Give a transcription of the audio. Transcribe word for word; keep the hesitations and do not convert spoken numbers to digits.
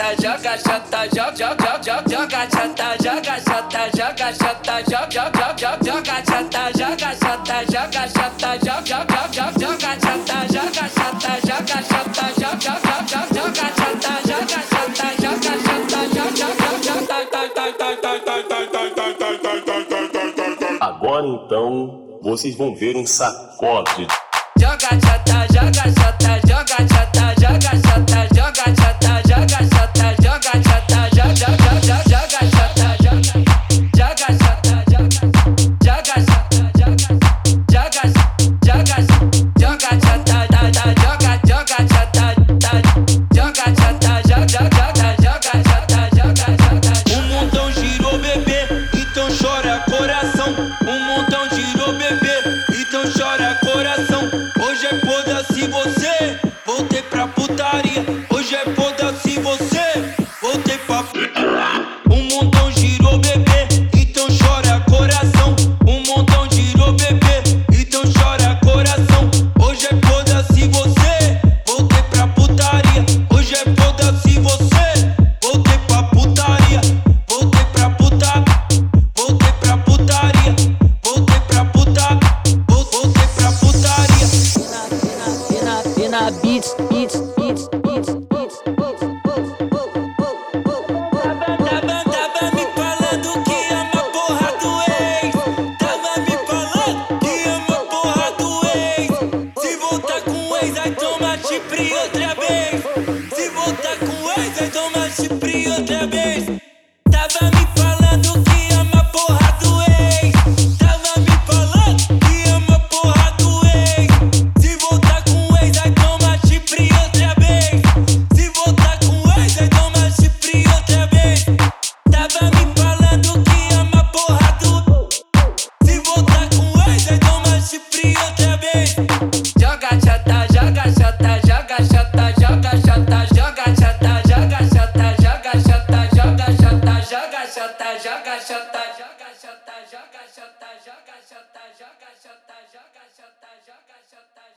joga chata, joga joga joga chata, joga chata, joga chata, joga joga joga chata, joga chata, joga chata, joga joga joga chata, joga chata, joga chata, joga joga joga chata, joga chata, joga chata, joga. Agora então vocês vão ver um sacode. Joga chata, joga chata, joga chata, joga chata, joga chata, joga chata, joga chata, joga joga joga chata, joga joga chata, joga joga chata, joga joga joga joga chata, da da joga joga chata, da joga chata, joga joga joga chata, joga joga. O mundão girou, bebê, então chora coração. O mundão girou, bebê, então chora coração. Hoje é foda-se você, voltei pra putaria. Hoje é foda-se você, voltei pra putaria. O mundão girou, bebê, então chora coração. O mundão girou, bebê, então chora coração. Hoje é foda-se você, voltei pra putaria. Hoje é foda-se você, voltei pra putaria. Voltei pra puta, voltei pra putaria. Voltei pra puta, voltei pra putaria. Pena, pena, beats, beats, beats, beats, beats. Tava, tava me falando que ama porra do ex. Tava me falando que ama porra do ex. Se voltar com o ex, aí toma chifre outra vez. Se voltar com o ex, aí toma chifre outra vez. Tava me falando que ama porra do ex. Tava me falando que ama porra do ex. Se voltar com o ex, aí toma chifre outra vez. Se voltar com o ex, aí toma chifre outra vez. Tava me falando que ama porra do. Se voltar com o ex, aí toma chifre outra vez. Joga chata, joga chata, joga chata, joga chata, joga chata, joga chata, joga chata, joga chata, joga chata, joga chata, joga chata.